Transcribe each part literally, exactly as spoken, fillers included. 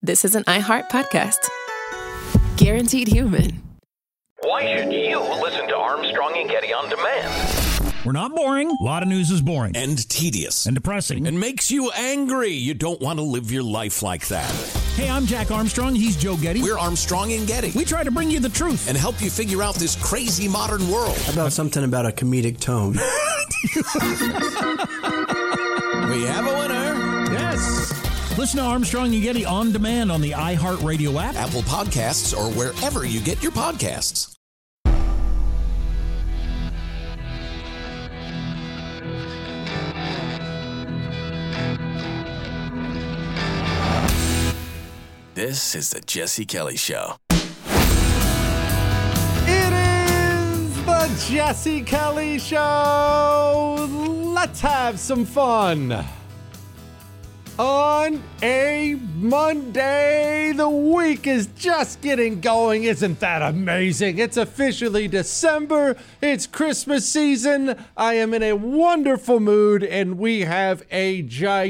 this is an iHeart podcast. Guaranteed human. Why should you listen to Armstrong and Getty on demand? We're not boring. A lot of news is boring. And tedious. And depressing. And makes you angry. You don't want to live your life like that. Hey, I'm Jack Armstrong. He's Joe Getty. We're Armstrong and Getty. We try to bring you the truth. And help you figure out this crazy modern world. How about something about a comedic tone? We have a winner. Yes. Listen to Armstrong and Getty on demand on the iHeartRadio app, Apple Podcasts, or wherever you get your podcasts. This is the Jesse Kelly Show. It is the Jesse Kelly Show. Let's have some fun. On a Monday, the week is just getting going. Isn't that amazing? It's officially December. It's Christmas season. I am in a wonderful mood, and we have a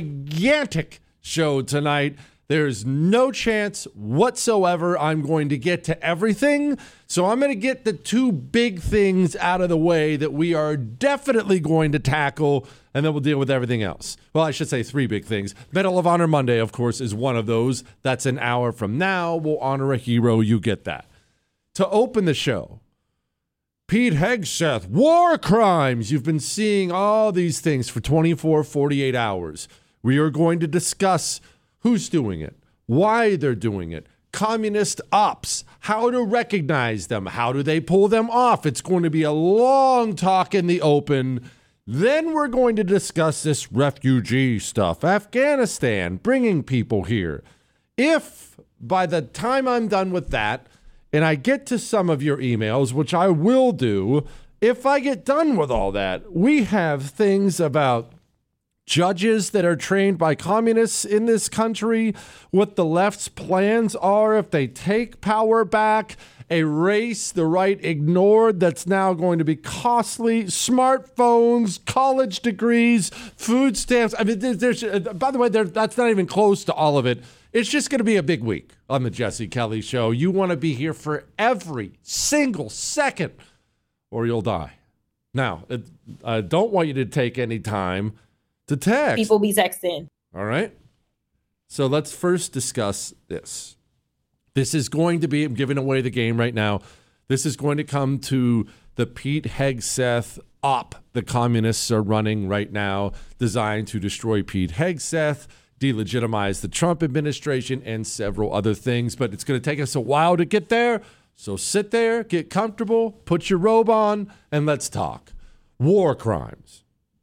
gigantic show tonight. There's no chance whatsoever I'm going to get to everything. So I'm going to get the two big things out of the way that we are definitely going to tackle, and then we'll deal with everything else. Well, I should say three big things. Medal of Honor Monday, of course, is one of those. That's an hour from now. We'll honor a hero. You get that. To open the show, Pete Hegseth, war crimes. You've been seeing all these things for twenty-four, forty-eight hours. We are going to discuss who's doing it, why they're doing it, communist ops, how to recognize them, how do they pull them off. It's going to be a long talk in the open. Then we're going to discuss this refugee stuff, Afghanistan, bringing people here. If by the time I'm done with that, and I get to some of your emails, which I will do, if I get done with all that, we have things about judges that are trained by communists in this country, what the left's plans are if they take power back, a race the right ignored that's now going to be costly, smartphones, college degrees, food stamps. I mean, there's, by the way, there, that's not even close to all of it. It's just going to be a big week on the Jesse Kelly Show. You want to be here for every single second or you'll die. Now, I don't want you to take any time to text. People be texting. All right. So let's first discuss this. This is going to be, I'm giving away the game right now. This is going to come to the Pete Hegseth op the communists are running right now, designed to destroy Pete Hegseth, delegitimize the Trump administration, and several other things. But it's going to take us a while to get there. So sit there, get comfortable, put your robe on, and let's talk. War crimes.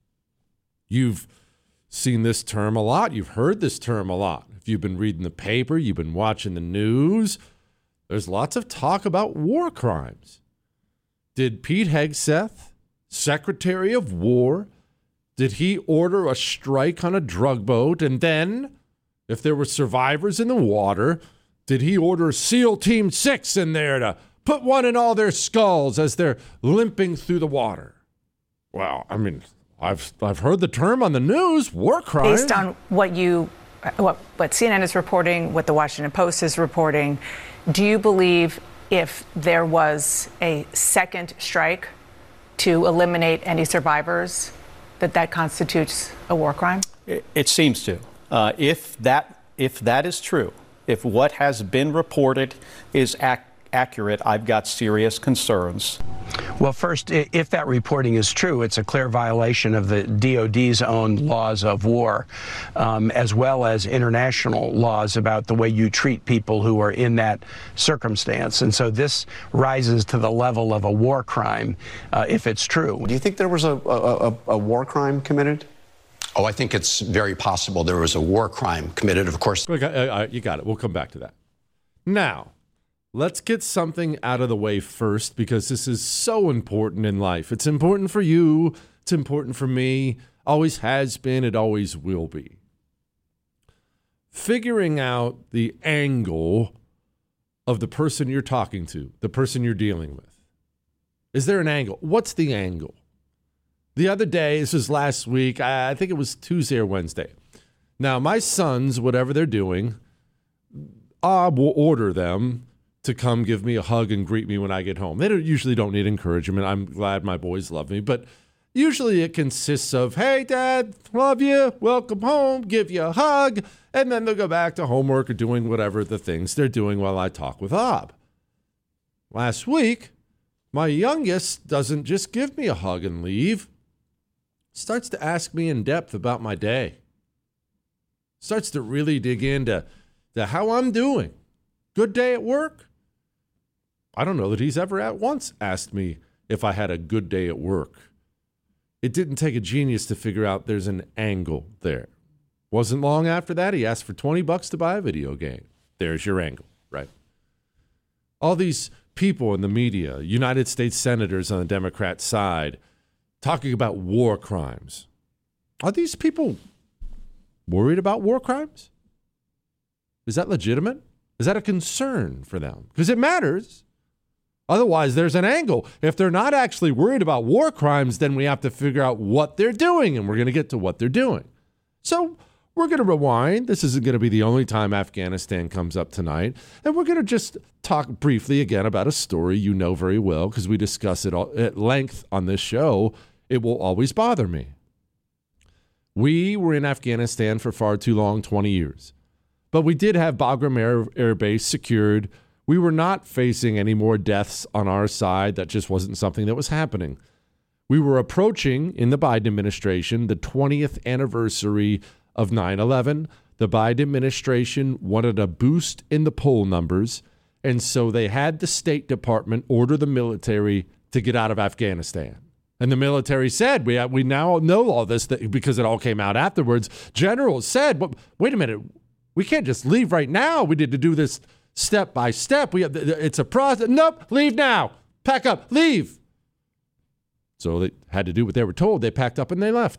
You've seen this term a lot. You've heard this term a lot. If you've been reading the paper, you've been watching the news, there's lots of talk about war crimes. Did Pete Hegseth, Secretary of War, did he order a strike on a drug boat? And then, if there were survivors in the water, did he order SEAL Team six in there to put one in all their skulls as they're limping through the water? Well, I mean, I've I've heard the term on the news, war crime. Based on what you, what what C N N is reporting, what the Washington Post is reporting, do you believe if there was a second strike to eliminate any survivors, that that constitutes a war crime? It, it seems to. Uh, if that if that is true, if what has been reported is ac- accurate, I've got serious concerns. Well, first, if that reporting is true, it's a clear violation of the D O D's own laws of war, um, as well as international laws about the way you treat people who are in that circumstance. And so this rises to the level of a war crime, uh, if it's true. Do you think there was a, a, a war crime committed? Oh, I think it's very possible there was a war crime committed, of course. You got it. We'll come back to that. Now, let's get something out of the way first, because this is so important in life. It's important for you. It's important for me. Always has been. It always will be. Figuring out the angle of the person you're talking to, the person you're dealing with. Is there an angle? What's the angle? The other day, this was last week, I think it was Tuesday or Wednesday. Now, my sons, whatever they're doing, I will order them to come give me a hug and greet me when I get home. They don't, usually don't need encouragement. I'm glad my boys love me, but usually it consists of, hey, Dad, love you, welcome home, give you a hug, and then they'll go back to homework or doing whatever the things they're doing while I talk with Ob. Last week, my youngest doesn't just give me a hug and leave. Starts to ask me in depth about my day. Starts to really dig into to how I'm doing. Good day at work? I don't know that he's ever at once asked me if I had a good day at work. It didn't take a genius to figure out there's an angle there. Wasn't long after that, he asked for twenty bucks to buy a video game. There's your angle, right? All these people in the media, United States senators on the Democrat side, talking about war crimes. Are these people worried about war crimes? Is that legitimate? Is that a concern for them? Because it matters. Otherwise, there's an angle. If they're not actually worried about war crimes, then we have to figure out what they're doing, and we're going to get to what they're doing. So we're going to rewind. This isn't going to be the only time Afghanistan comes up tonight. And we're going to just talk briefly again about a story you know very well, because we discuss it all at length on this show. It will always bother me. We were in Afghanistan for far too long, twenty years. But we did have Bagram Air, Air Base secured. We were not facing any more deaths on our side. That just wasn't something that was happening. We were approaching, in the Biden administration, the twentieth anniversary of nine eleven. The Biden administration wanted a boost in the poll numbers, and so they had the State Department order the military to get out of Afghanistan. And the military said, we have, we now know all this that, because it all came out afterwards. Generals said, well, wait a minute, we can't just leave right now. We need to do this step by step. We have, it's a process. Nope, leave now. Pack up, leave. So they had to do what they were told. They packed up and they left.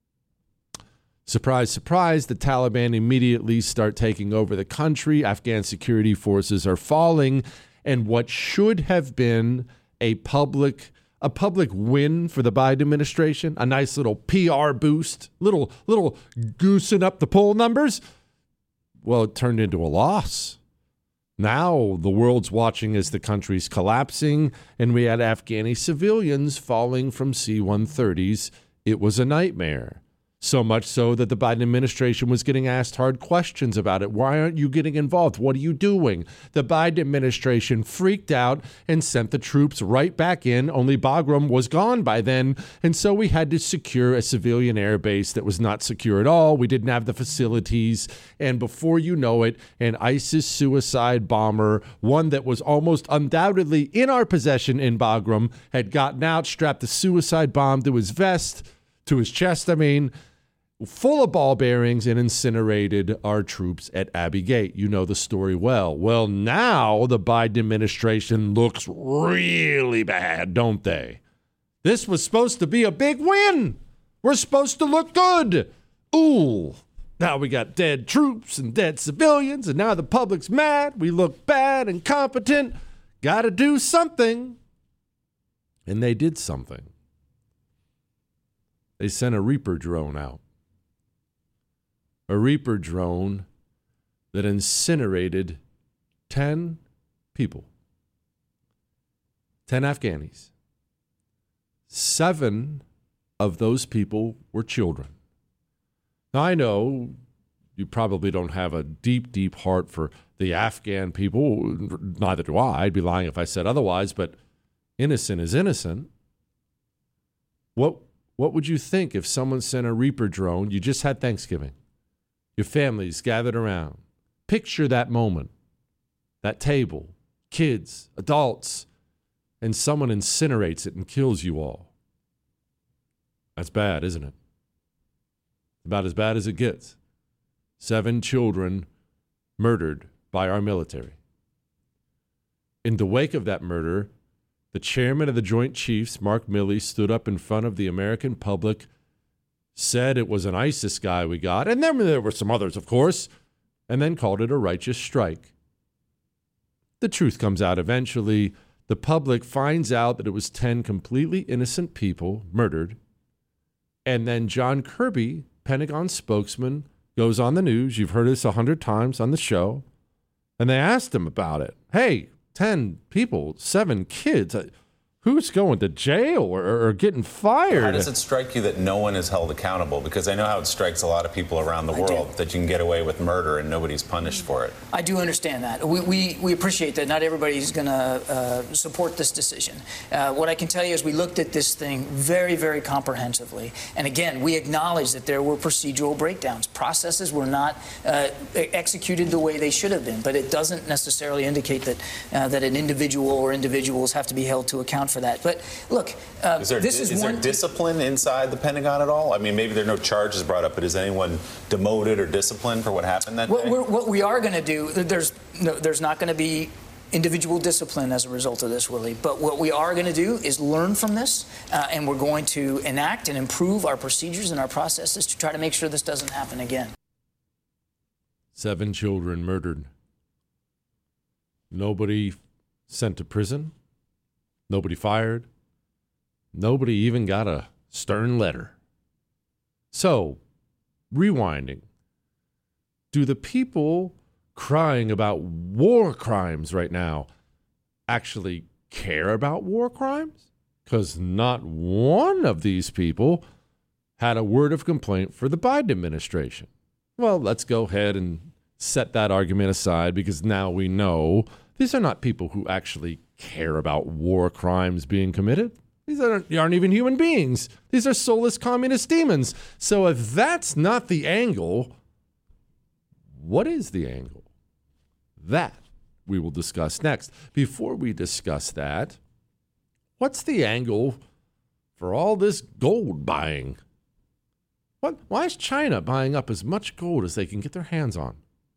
Surprise, surprise, the Taliban immediately start taking over the country. Afghan security forces are falling. And what should have been a public a public win for the Biden administration, a nice little P R boost, little little goosing up the poll numbers, well, it turned into a loss. Now the world's watching as the country's collapsing, and we had Afghani civilians falling from C one thirties. It was a nightmare. So much so that the Biden administration was getting asked hard questions about it. Why aren't you getting involved? What are you doing? The Biden administration freaked out and sent the troops right back in, only Bagram was gone by then. And so we had to secure a civilian air base that was not secure at all. We didn't have the facilities. And before you know it, an ISIS suicide bomber, one that was almost undoubtedly in our possession in Bagram, had gotten out, strapped a suicide bomb to his vest, to his chest, I mean, full of ball bearings, and incinerated our troops at Abbey Gate. You know the story well. Well, now the Biden administration looks really bad, don't they? This was supposed to be a big win. We're supposed to look good. Ooh, now we got dead troops and dead civilians, and now the public's mad. We look bad and incompetent. Got to do something. And they did something. They sent a Reaper drone out. A Reaper drone that incinerated ten people. ten Afghanis. Seven of those people were children. Now, I know you probably don't have a deep, deep heart for the Afghan people. Neither do I. I'd be lying if I said otherwise, but innocent is innocent. What, what would you think if someone sent a Reaper drone? You just had Thanksgiving. Your families gathered around. Picture that moment, that table, kids, adults, and someone incinerates it and kills you all. That's bad, isn't it? About as bad as it gets. Seven children murdered by our military. In the wake of that murder, the chairman of the Joint Chiefs, Mark Milley, stood up in front of the American public, said it was an ISIS guy we got, and then there were some others, of course, and then called it a righteous strike. The truth comes out eventually. The public finds out that it was ten completely innocent people murdered, and then John Kirby, Pentagon spokesman, goes on the news. You've heard this a hundred times on the show. And they asked him about it. Hey, ten people, seven kids. Who's going to jail or, or getting fired? How does it strike you that no one is held accountable? Because I know how it strikes a lot of people around the I world do. that you can get away with murder and nobody's punished for it. I do understand that. We, we, we appreciate that not everybody's going to uh, support this decision. Uh, what I can tell you is we looked at this thing very, very comprehensively. And again, we acknowledge that there were procedural breakdowns. Processes were not uh, executed the way they should have been. But it doesn't necessarily indicate that, uh, that an individual or individuals have to be held to account for that. But look, uh, is there, this is, is one there discipline inside the Pentagon at all? I mean, maybe there are no charges brought up, but is anyone demoted or disciplined for what happened that what day? We're, what we are going to do, there's no, there's not going to be individual discipline as a result of this, Willie. But what we are going to do is learn from this, uh, and we're going to enact and improve our procedures and our processes to try to make sure this doesn't happen again. Seven children murdered. Nobody sent to prison. Nobody fired. Nobody even got a stern letter. So, rewinding. Do the people crying about war crimes right now actually care about war crimes? Because not one of these people had a word of complaint for the Biden administration. Well, let's go ahead and set that argument aside, because now we know these are not people who actually care about war crimes being committed. These aren't, aren't even human beings. These are soulless communist demons. So if that's not the angle, what is the angle? That we will discuss next. Before we discuss that, what's the angle for all this gold buying? What, why is China buying up as much gold as they can get their hands on?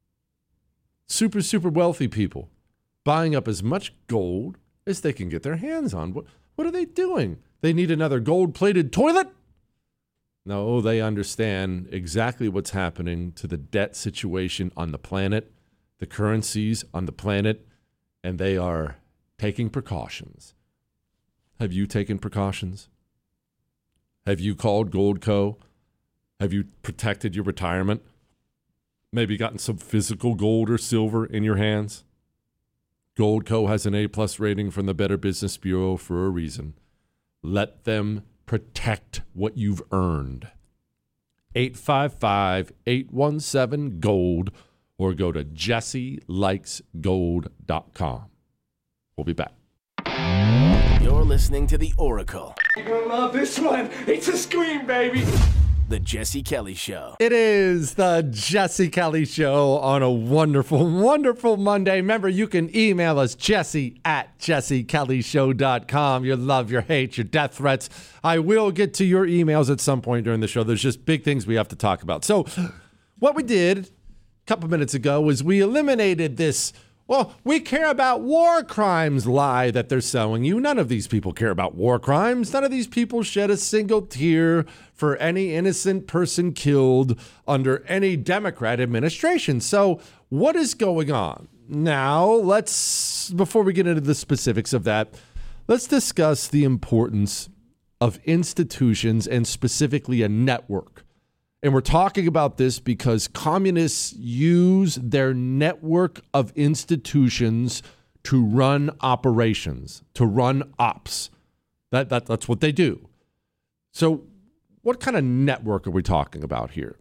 Super, super wealthy people buying up as much gold as they can get their hands on. What, what are they doing? They need another gold-plated toilet? No, they understand exactly what's happening to the debt situation on the planet, the currencies on the planet, and they are taking precautions. Have you taken precautions? Have you called Goldco? Have you protected your retirement? Maybe gotten some physical gold or silver in your hands? Goldco has an A-plus rating from the Better Business Bureau for a reason. Let them protect what you've earned. eight five five, eight one seven, GOLD or go to jesse likes gold dot com. We'll be back. You're listening to The Oracle. You're gonna love this one. It's a scream, baby. The Jesse Kelly Show. It is the Jesse Kelly Show on a wonderful, wonderful Monday. Remember, you can email us, Jesse at jesse kelly show dot com. Your love, your hate, your death threats. I will get to your emails at some point during the show. There's just big things we have to talk about. So what we did a couple minutes ago was we eliminated this, well, we care about war crimes lie that they're selling you. None of these people care about war crimes. None of these people shed a single tear for any innocent person killed under any Democrat administration. So what is going on? Now, let's, before we get into the specifics of that, let's discuss the importance of institutions and specifically a network. And we're talking about this because communists use their network of institutions to run operations, to run ops. That, that that's what they do. So what kind of network are we talking about here?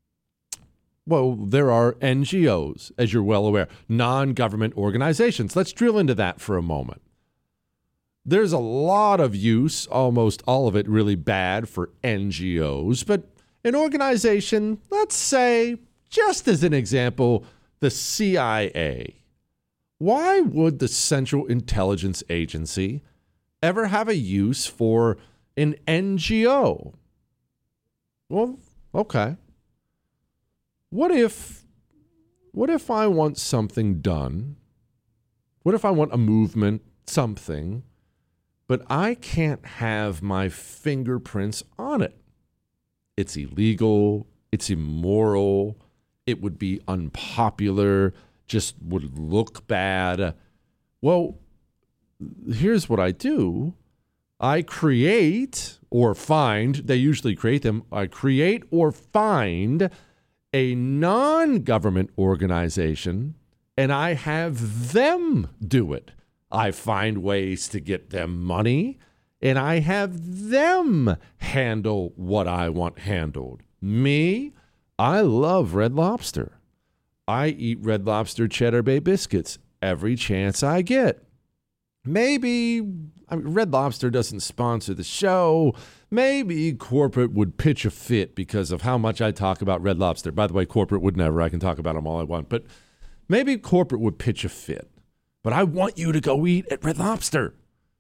Well, there are N G Os, as you're well aware, non-government organizations. Let's drill into that for a moment. There's a lot of use, almost all of it really bad, for N G Os, but an organization, let's say, just as an example, the C I A. Why would the Central Intelligence Agency ever have a use for an N G O? Well, okay. What if, what if I want something done? What if I want a movement, something, but I can't have my fingerprints on it? It's illegal, it's immoral, it would be unpopular, just would look bad. Well, here's what I do. I create or find, they usually create them, I create or find a non-government organization and I have them do it. I find ways to get them money, and I have them handle what I want handled. Me, I love Red Lobster. I eat Red Lobster Cheddar Bay biscuits every chance I get. Maybe I mean, Red Lobster doesn't sponsor the show. Maybe corporate would pitch a fit because of how much I talk about Red Lobster. By the way, corporate would never. I can talk about them all I want. But maybe corporate would pitch a fit. But I want you to go eat at Red Lobster.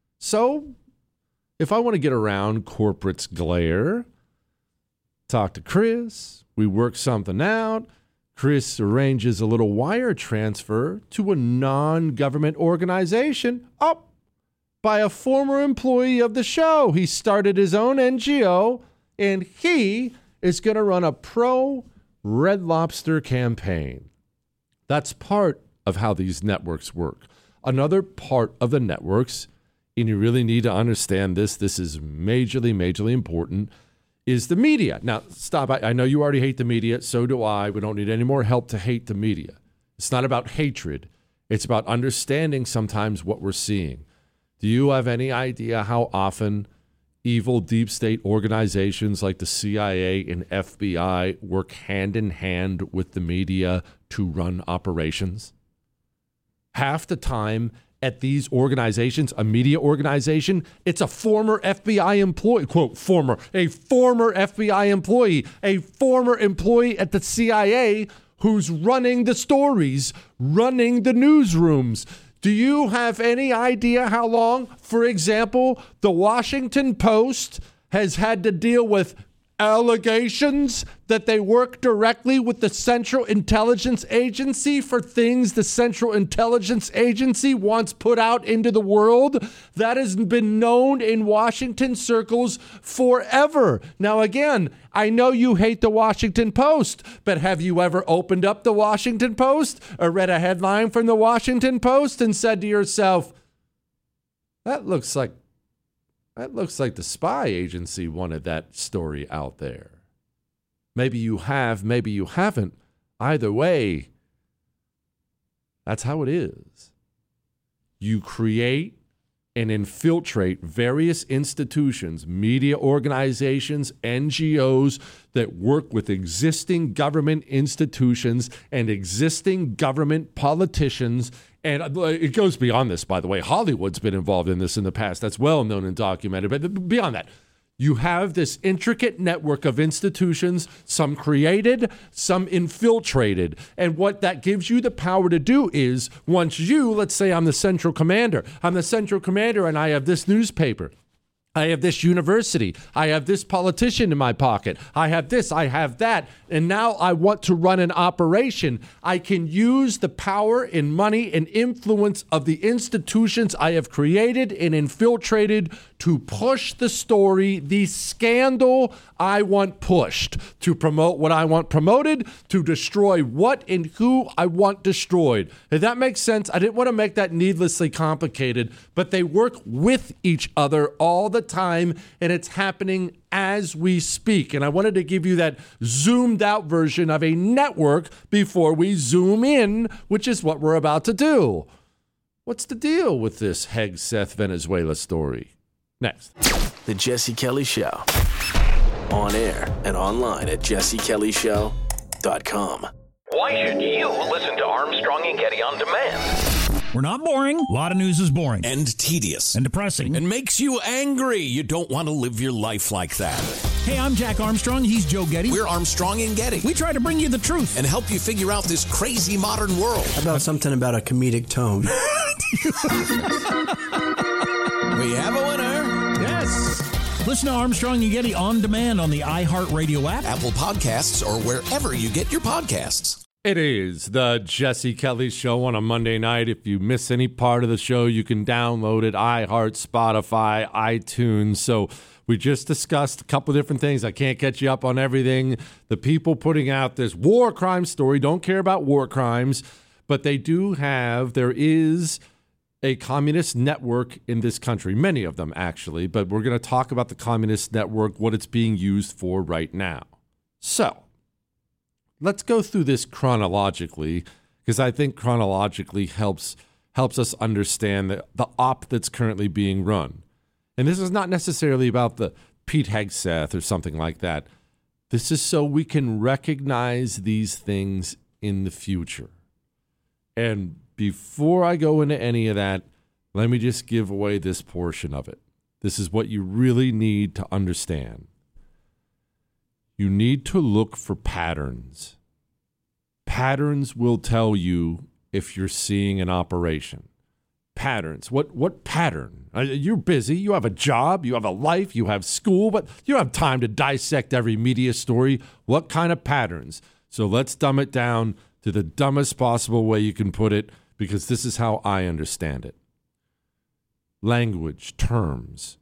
So if I want to get around corporate's glare, talk to Chris. We work something out. Chris arranges a little wire transfer to a non-government organization up by a former employee of the show. He started his own N G O, and he is going to run a pro-Red Lobster campaign. That's part of how these networks work. Another part of the networks, and you really need to understand this, this is majorly, majorly important, is the media. Now, stop. I, I know you already hate the media. So do I. We don't need any more help to hate the media. It's not about hatred. It's about understanding sometimes what we're seeing. Do you have any idea how often evil deep state organizations like the C I A and F B I work hand in hand with the media to run operations? Half the time at these organizations, a media organization, it's a former F B I employee, quote, former, a former F B I employee, a former employee at the C I A who's running the stories, running the newsrooms. Do you have any idea how long, for example, the Washington Post has had to deal with allegations that they work directly with the Central Intelligence Agency for things the Central Intelligence Agency wants put out into the world? That has been known in Washington circles forever. Now, again, I know you hate the Washington Post, but have you ever opened up the Washington Post or read a headline from the Washington Post and said to yourself, that looks like That looks like the spy agency wanted that story out there. Maybe you have, maybe you haven't. Either way, that's how it is. You create and infiltrate various institutions, media organizations, N G Os that work with existing government institutions and existing government politicians. And it goes beyond this, by the way. Hollywood's been involved in this in the past. That's well known and documented. But beyond that, you have this intricate network of institutions, some created, some infiltrated. And what that gives you the power to do is, once you, let's say I'm the central commander, I'm the central commander and I have this newspaper, I have this university, I have this politician in my pocket, I have this, I have that, and now I want to run an operation. I can use the power and money and influence of the institutions I have created and infiltrated to push the story, the scandal I want pushed, to promote what I want promoted, to destroy what and who I want destroyed. If that makes sense, I didn't want to make that needlessly complicated, but they work with each other all the time, and it's happening as we speak. And I wanted to give you that zoomed out version of a network before we zoom in, which is what we're about to do. What's the deal with this Hegseth Venezuela story? Next. The Jesse Kelly Show. On air and online at jesse kelly show dot com. Why should you listen to Armstrong and Getty on demand? We're not boring. A lot of news is boring. And tedious. And depressing. And makes you angry. You don't want to live your life like that. Hey, I'm Jack Armstrong. He's Joe Getty. We're Armstrong and Getty. We try to bring you the truth. And help you figure out this crazy modern world. How about something about a comedic tone? We have a winner. Yes. Listen to Armstrong and Getty on demand on the iHeartRadio app, Apple Podcasts, or wherever you get your podcasts. It is the Jesse Kelly Show on a Monday night. If you miss any part of the show, you can download it, iHeart, Spotify, iTunes. So we just discussed a couple different things. I can't catch you up on everything. The people putting out this war crime story don't care about war crimes, but they do have, there is a communist network in this country, many of them actually, but we're going to talk about the communist network, what it's being used for right now. So let's go through this chronologically, because I think chronologically helps helps us understand the, the op that's currently being run. And this is not necessarily about the Pete Hegseth or something like that. This is so we can recognize these things in the future. And before I go into any of that, let me just give away this portion of it. This is what you really need to understand. You need to look for patterns. Patterns will tell you if you're seeing an operation. Patterns. What what pattern? You're busy. You have a job. You have a life. You have school. But you don't have time to dissect every media story. What kind of patterns? So let's dumb it down to the dumbest possible way you can put it, because this is how I understand it. Language, terms.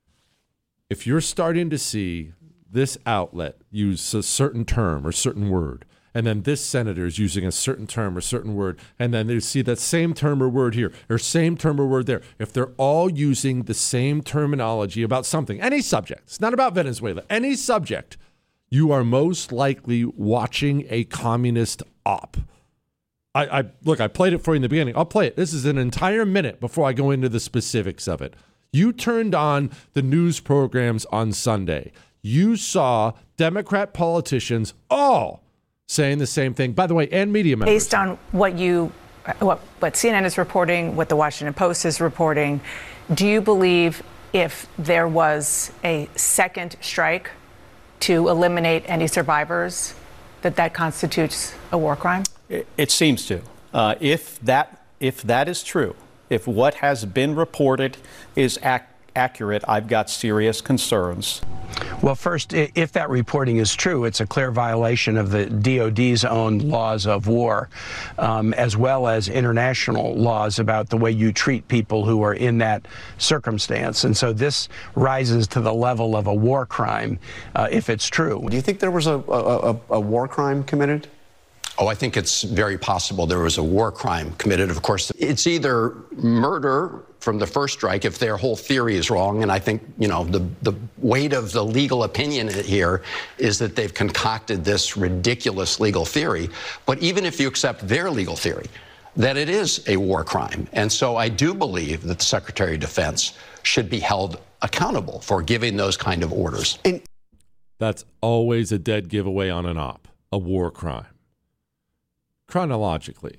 If you're starting to see this outlet use a certain term or certain word, and then this senator is using a certain term or certain word, and then they see that same term or word here, or same term or word there. If they're all using the same terminology about something, any subject, it's not about Venezuela, any subject, you are most likely watching a communist op. I, I look, I played it for you in the beginning. I'll play it. This is an entire minute before I go into the specifics of it. You turned on the news programs on Sunday. You saw Democrat politicians all saying the same thing, by the way, and media members. Based on what you, what, what C N N is reporting, what the Washington Post is reporting, do you believe if there was a second strike to eliminate any survivors, that that constitutes a war crime? It, it seems to. Uh, if that if that is true, if what has been reported is ac- accurate, I've got serious concerns. Well, first, if that reporting is true, it's a clear violation of the D O D's own laws of war, um, as well as international laws about the way you treat people who are in that circumstance. And so this rises to the level of a war crime, uh, if it's true. Do you think there was a, a, a war crime committed? Oh, I think it's very possible there was a war crime committed. Of course, it's either murder from the first strike if their whole theory is wrong. And I think, you know, the, the weight of the legal opinion here is that they've concocted this ridiculous legal theory. But even if you accept their legal theory, that it is a war crime. And so I do believe that the Secretary of Defense should be held accountable for giving those kind of orders. And that's always a dead giveaway on an op, a war crime. Chronologically,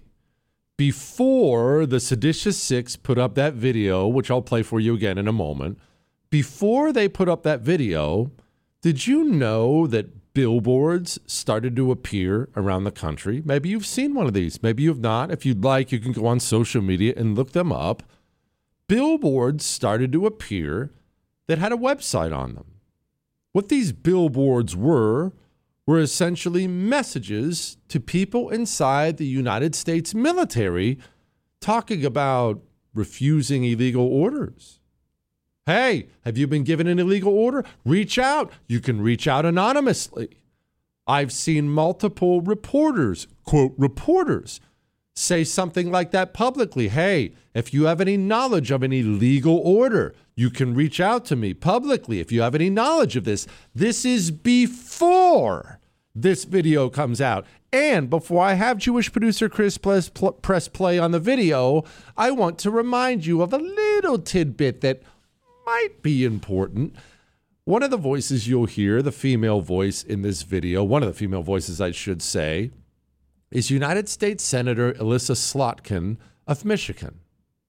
before the Seditious Six put up that video, which I'll play for you again in a moment, before they put up that video, did you know that billboards started to appear around the country? Maybe you've seen one of these. Maybe you've not. If you'd like, you can go on social media and look them up. Billboards started to appear that had a website on them. What these billboards were were essentially messages to people inside the United States military talking about refusing illegal orders. Hey, have you been given an illegal order? Reach out. You can reach out anonymously. I've seen multiple reporters, quote, reporters, say something like that publicly. Hey, if you have any knowledge of an illegal order, you can reach out to me publicly if you have any knowledge of this. This is before this video comes out. And before I have Jewish producer Chris press play on the video, I want to remind you of a little tidbit that might be important. One of the voices you'll hear, the female voice in this video, one of the female voices I should say, is United States Senator Elissa Slotkin of Michigan.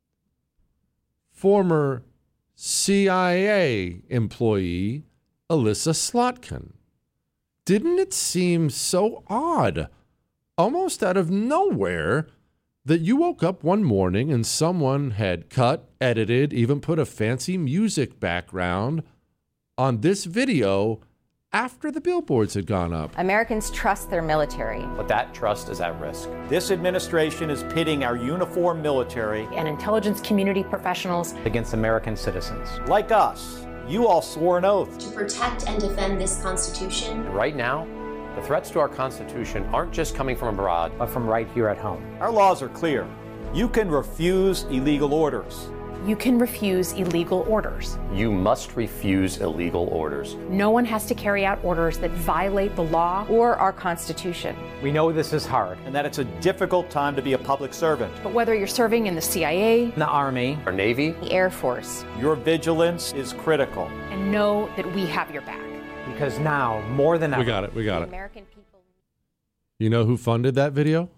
Former C I A employee Elissa Slotkin. Didn't it seem so odd, almost out of nowhere, that you woke up one morning and someone had cut, edited, even put a fancy music background on this video after the billboards had gone up? Americans trust their military. But that trust is at risk. This administration is pitting our uniformed military and intelligence community professionals against American citizens. Like us. You all swore an oath to protect and defend this Constitution. Right now, the threats to our Constitution aren't just coming from abroad, but from right here at home. Our laws are clear. You can refuse illegal orders. You can refuse illegal orders. You must refuse illegal orders. No one has to carry out orders that violate the law or our Constitution. We know this is hard and that it's a difficult time to be a public servant. But whether you're serving in the C I A, The Army, Our Navy, the Air Force, your vigilance is critical. and know that we have your back. Because now, more than ever, We got it. We got it. American people. You know who funded that video?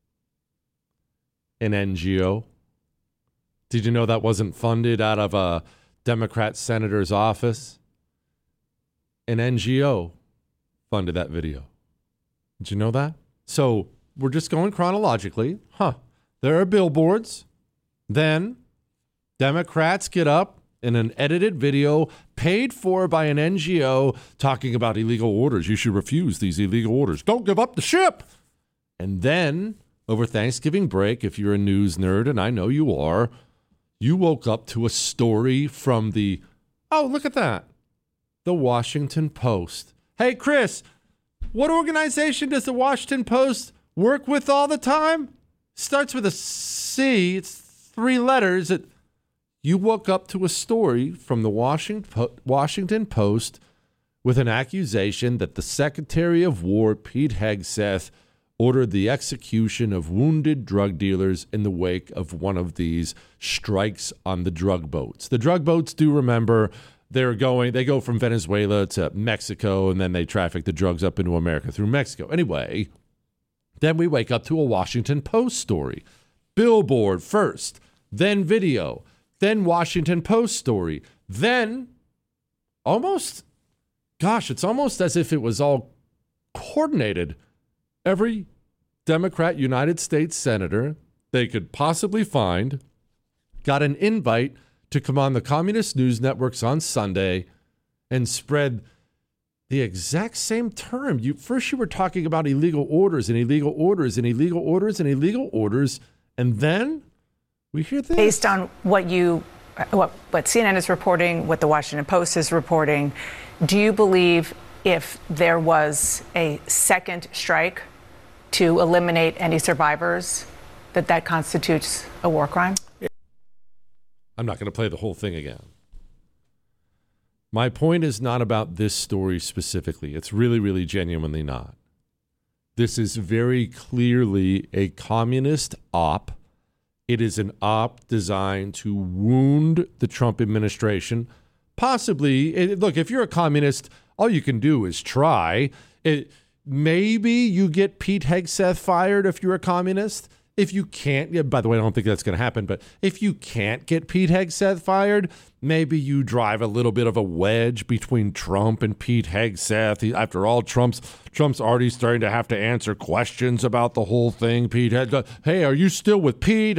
An N G O. Did you know that wasn't funded out of a Democrat senator's office? An N G O funded that video. Did you know that? So we're just going chronologically. Huh. There are billboards. Then Democrats get up in an edited video paid for by an N G O talking about illegal orders. You should refuse these illegal orders. Don't give up the ship. And then over Thanksgiving break, if you're a news nerd, and I know you are, you woke up to a story from the, oh, look at that, the Washington Post. Hey, Chris, what organization does the Washington Post work with all the time? Starts with a C. It's three letters. It, you woke up to a story from the Washington, Washington Post with an accusation that the Secretary of War, Pete Hegseth, ordered the execution of wounded drug dealers in the wake of one of these strikes on the drug boats. The drug boats, do remember, they're going, they go from Venezuela to Mexico, and then they traffic the drugs up into America through Mexico. Anyway, then we wake up to a Washington Post story. Billboard first, then video, then Washington Post story, then almost, gosh, it's almost as if it was all coordinated. Every Democrat United States senator they could possibly find got an invite to come on the communist news networks on Sunday and spread the exact same term. You first you were talking about illegal orders and illegal orders and illegal orders and illegal orders, and then we hear this. Based on what you, what, what C N N is reporting, what the Washington Post is reporting, do you believe if there was a second strike to eliminate any survivors, that that constitutes a war crime? I'm not going to play the whole thing again. My point is not about this story specifically. It's really, really genuinely not. This is very clearly a communist op. It is an op designed to wound the Trump administration. Possibly, it, look, if you're a communist, all you can do is try. It, maybe you get Pete Hegseth fired if you're a communist. If you can't, yeah, by the way, I don't think that's going to happen, but if you can't get Pete Hegseth fired, maybe you drive a little bit of a wedge between Trump and Pete Hegseth. He, after all, Trump's Trump's already starting to have to answer questions about the whole thing. Pete Hegseth, hey, are you still with Pete?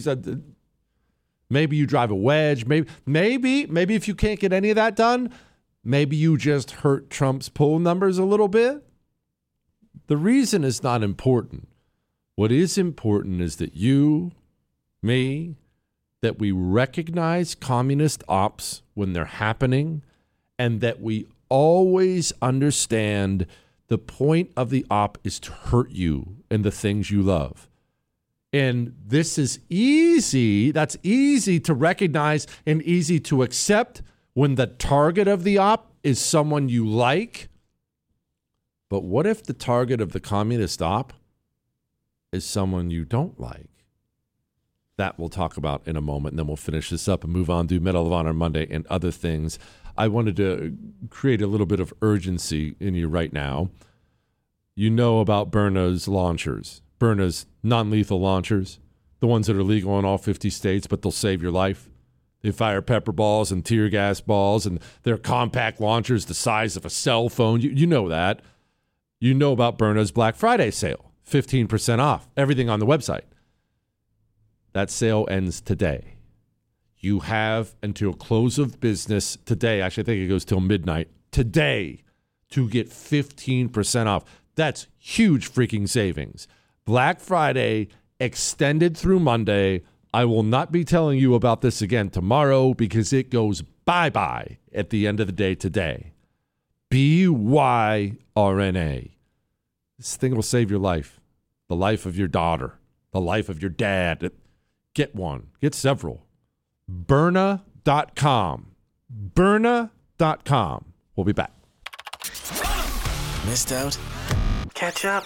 Maybe you drive a wedge. Maybe, maybe, maybe if you can't get any of that done, maybe you just hurt Trump's poll numbers a little bit. The reason is not important. What is important is that you, me, that we recognize communist ops when they're happening, and that we always understand the point of the op is to hurt you and the things you love. And this is easy. That's easy to recognize and easy to accept when the target of the op is someone you like. But what if the target of the communist op is someone you don't like? That we'll talk about in a moment, and then we'll finish this up and move on to Medal of Honor Monday and other things. I wanted to create a little bit of urgency in you right now. You know about Byrna's launchers, Byrna's non-lethal launchers, the ones that are legal in all fifty states, but they'll save your life. They fire pepper balls and tear gas balls, and they're compact launchers the size of a cell phone. You, you know that. You know about Byrna's Black Friday sale, fifteen percent off, everything on the website. That sale ends today. You have until close of business today. Actually, I think it goes till midnight today to get fifteen percent off. That's huge freaking savings. Black Friday extended through Monday. I will not be telling you about this again tomorrow because it goes bye-bye at the end of the day today. B Y R N A. This thing will save your life, the life of your daughter, the life of your dad. Get one. Get several. Byrna dot com. Byrna dot com. We'll be back. Missed out? Catch up.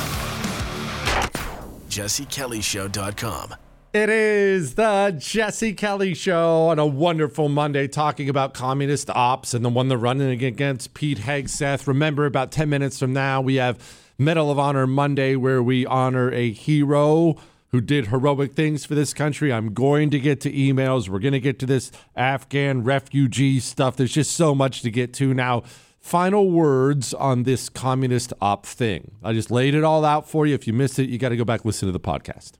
Jesse Kelly Show dot com. It is the Jesse Kelly Show on a wonderful Monday, talking about communist ops and the one they're running against Pete Hegseth. Remember, about ten minutes from now, we have Medal of Honor Monday, where we honor a hero who did heroic things for this country. I'm going to get to emails. We're going to get to this Afghan refugee stuff. There's just so much to get to now. Final words on this communist op thing. I just laid it all out for you. If you missed it, you got to go back and listen to the podcast.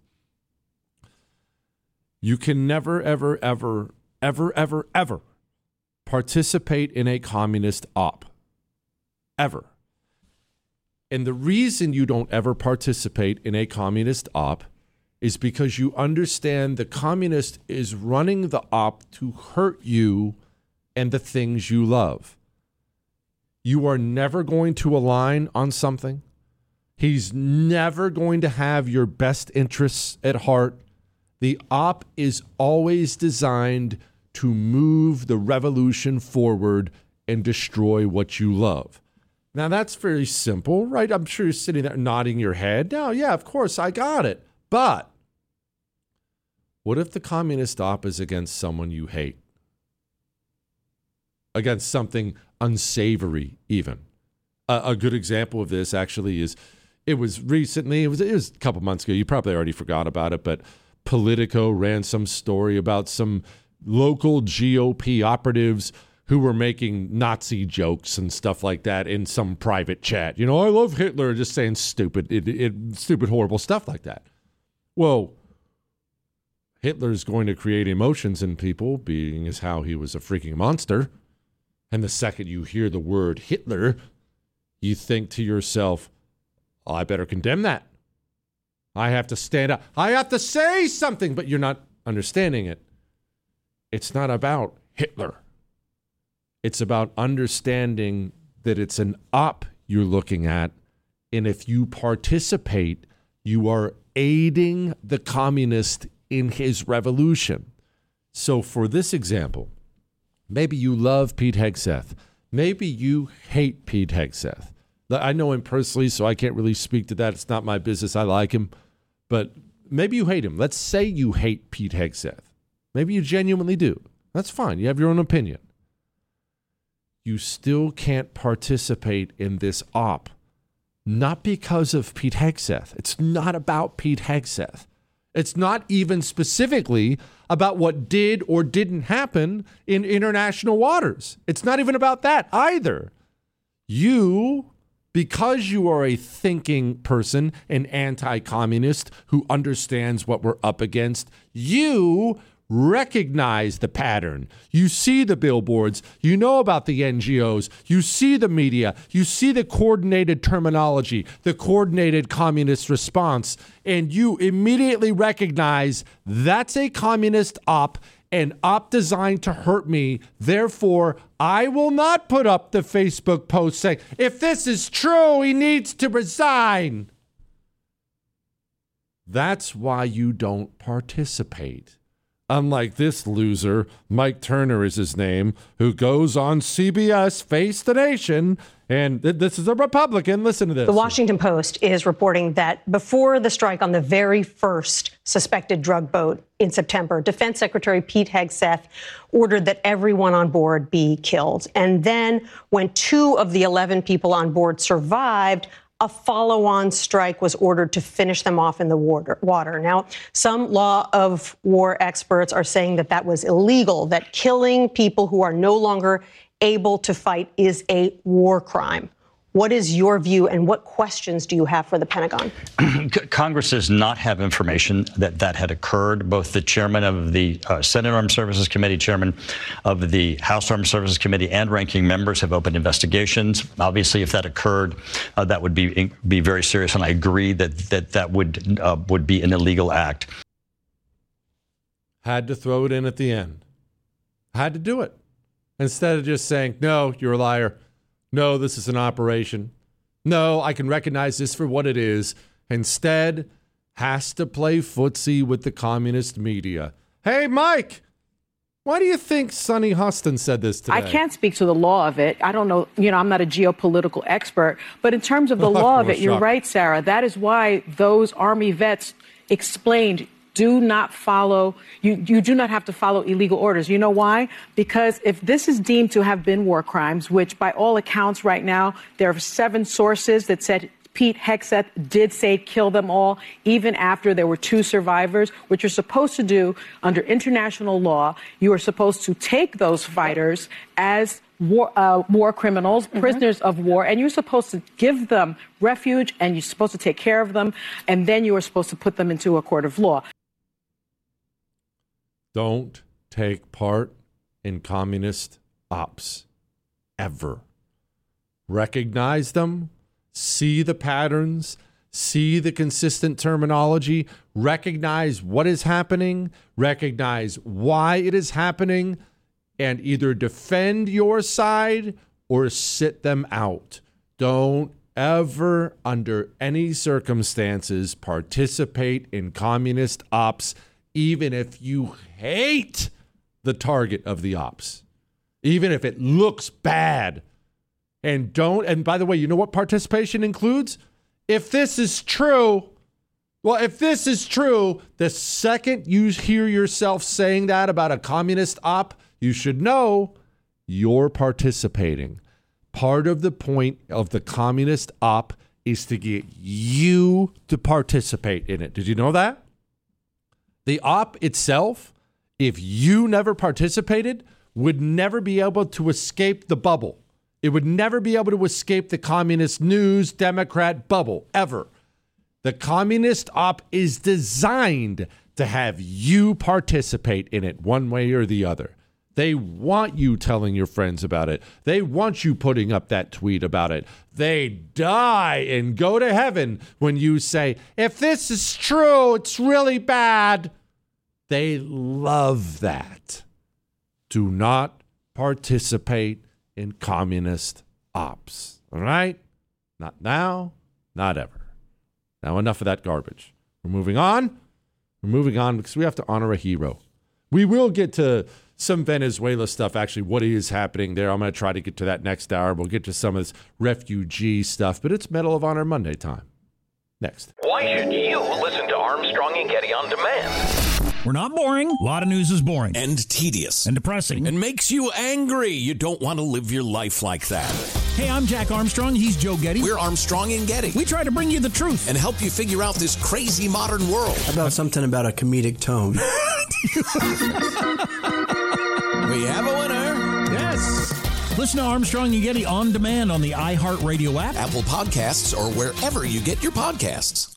You can never, ever, ever, ever, ever, ever participate in a communist op. Ever. And the reason you don't ever participate in a communist op is because you understand the communist is running the op to hurt you and the things you love. You are never going to align on something. He's never going to have your best interests at heart. The op is always designed to move the revolution forward and destroy what you love. Now, that's very simple, right? I'm sure you're sitting there nodding your head. No, yeah, of course, I got it. But what if the communist op is against someone you hate? Against something unsavory, even. Uh, a good example of this, actually, is it was recently, it was, it was a couple months ago, you probably already forgot about it, but Politico ran some story about some local G O P operatives who were making Nazi jokes and stuff like that in some private chat. You know, I love Hitler, just saying stupid, it, it, stupid, horrible stuff like that. Well, Hitler's going to create emotions in people, being as how he was a freaking monster. And the second you hear the word Hitler, you think to yourself, oh, I better condemn that. I have to stand up. I have to say something, but you're not understanding it. It's not about Hitler. It's about understanding that it's an op you're looking at. And if you participate, you are aiding the communist in his revolution. So for this example, maybe you love Pete Hegseth. Maybe you hate Pete Hegseth. I know him personally, so I can't really speak to that. It's not my business. I like him. But maybe you hate him. Let's say you hate Pete Hegseth. Maybe you genuinely do. That's fine. You have your own opinion. You still can't participate in this op. Not because of Pete Hegseth. It's not about Pete Hegseth. It's not even specifically about what did or didn't happen in international waters. It's not even about that either. You, because you are a thinking person, an anti-communist who understands what we're up against, you recognize the pattern. You see the billboards. You know about the N G Os. You see the media. You see the coordinated terminology, the coordinated communist response, and you immediately recognize that's a communist op, an op designed to hurt me. Therefore, I will not put up the Facebook post saying, if this is true, he needs to resign. That's why you don't participate. Unlike this loser, Mike Turner is his name, who goes on C B S, Face the Nation, and th- this is a Republican. Listen to this. The Washington Post is reporting that before the strike on the very first suspected drug boat in September, Defense Secretary Pete Hegseth ordered that everyone on board be killed. And then when two of the eleven people on board survived, a follow-on strike was ordered to finish them off in the water. water. Now, some law of war experts are saying that that was illegal, that killing people who are no longer able to fight is a war crime. What is your view, and what questions do you have for the Pentagon? Congress does not have information that that had occurred. Both the chairman of the uh, Senate Armed Services Committee, chairman of the House Armed Services Committee, and ranking members have opened investigations. Obviously, if that occurred, uh, that would be be very serious, and I agree that that, that would uh, would be an illegal act. Had to throw it in at the end. Had to do it. Instead of just saying, no, you're a liar. No, this is an operation. No, I can recognize this for what it is. Instead, has to play footsie with the communist media. Hey, Mike, Why do you think Sonny Hostin said this today? I can't speak to the law of it. I don't know. You know, I'm not a geopolitical expert. But in terms of the law of it, you're right, Sarah. That is why those Army vets explained, do not follow, you, you do not have to follow illegal orders. You know why? Because if this is deemed to have been war crimes, which by all accounts right now, there are seven sources that said Pete Hegseth did say kill them all, even after there were two survivors. What you're supposed to do under international law, you are supposed to take those fighters as war, uh, war criminals, mm-hmm. prisoners of war, and you're supposed to give them refuge, and you're supposed to take care of them, and then you are supposed to put them into a court of law. Don't take part in communist ops, ever. Recognize them. See the patterns, see the consistent terminology, recognize what is happening, recognize why it is happening, and either defend your side or sit them out. Don't ever, under any circumstances, participate in communist ops, even if you hate the target of the ops, even if it looks bad. And don't, and by the way, you know what participation includes? If this is true, well, if this is true, the second you hear yourself saying that about a communist op, you should know you're participating. Part of the point of the communist op is to get you to participate in it. Did you know that? The op itself, if you never participated, would never be able to escape the bubble. It would never be able to escape the communist news, Democrat bubble, ever. The communist op is designed to have you participate in it one way or the other. They want you telling your friends about it. They want you putting up that tweet about it. They die and go to heaven when you say, if this is true, it's really bad. They love that. Do not participate in communist ops. All right? Not now, not ever. Now, enough of that garbage. We're moving on. We're moving on because we have to honor a hero. We will get to some Venezuela stuff, actually, what is happening there. I'm going to try to get to that next hour. We'll get to some of this refugee stuff, but it's Medal of Honor Monday time. Next. Why should you listen to Armstrong and Getty on demand? We're not boring. A lot of news is boring. And tedious. And depressing. And makes you angry. You don't want to live your life like that. Hey, I'm Jack Armstrong. He's Joe Getty. We're Armstrong and Getty. We try to bring you the truth. And help you figure out this crazy modern world. How about something about a comedic tone? We have a winner. Yes. Listen to Armstrong and Getty on demand on the iHeartRadio app, Apple Podcasts, or wherever you get your podcasts.